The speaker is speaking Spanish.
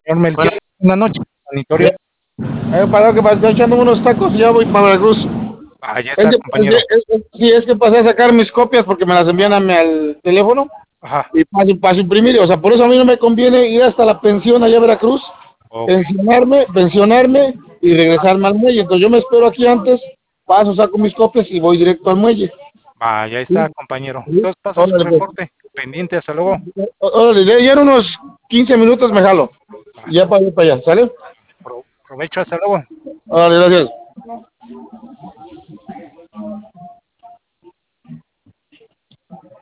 Señor Bueno, Melquiades, buenas noches, ya, monitorio. para que estoy echando unos tacos y ya voy para Veracruz. Ya Es está, que, compañero. sí, es que pasé a sacar mis copias porque me las envían al teléfono Ajá, y paso a imprimir. O sea, por eso a mí no me conviene ir hasta la pensión allá a Veracruz, ok. pensionarme y regresarme al muelle. Entonces yo me espero aquí antes, paso, saco mis copias y voy directo al muelle. Ya está, Sí, compañero. sí. Entonces pasa su Órale, pues. reporte. Pendiente, hasta luego. Órale, ya en unos 15 minutos me jalo. Va, Y ya para ir para allá, ¿sale? provecho, hasta luego. Órale, gracias.